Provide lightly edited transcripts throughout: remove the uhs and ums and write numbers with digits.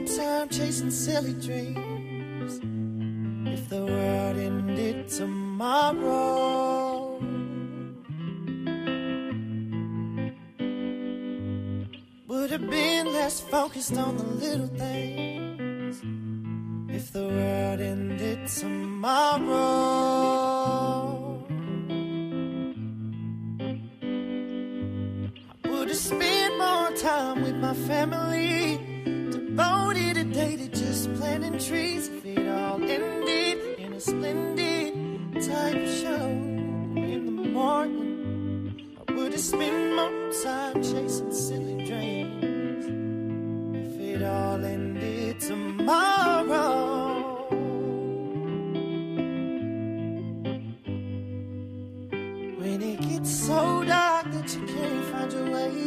time chasing silly dreams. If the world ended tomorrow, would have been less focused on the little things. If the world ended tomorrow, I would have spent more time with my family, devoted a day to just planting trees. If it all ended in a splendid type show in the morning, I would have spent more time chasing silly dreams. If it all ended tomorrow, when it gets so dark that you can't find your way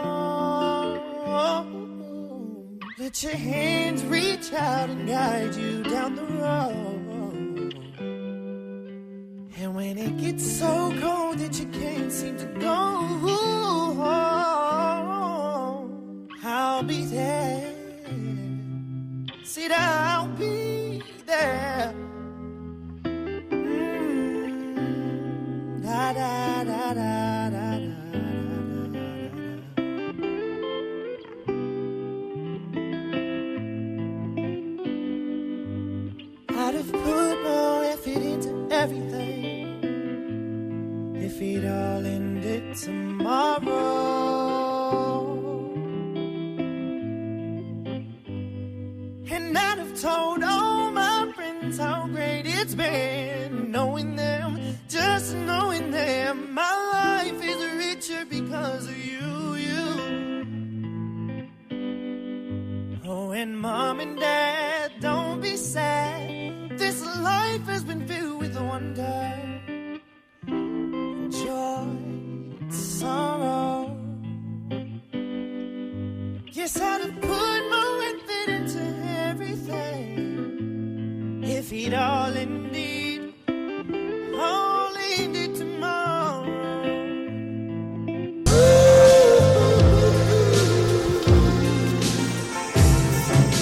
home, let your hands reach out and guide you down the road. And when it gets so cold that you can't seem to go home, I'll be there. Said I'll be there. Da da da da da da. I'd have put more effort into everything if it all ended tomorrow. And I'd have told all my friends how great it's been, knowing them, just knowing them. My life is richer because of you, you. Oh, and Mom and Dad, don't be sad. This life has been filled with wonder, joy, sorrow. Yes, I'd have put more effort into everything if it all ended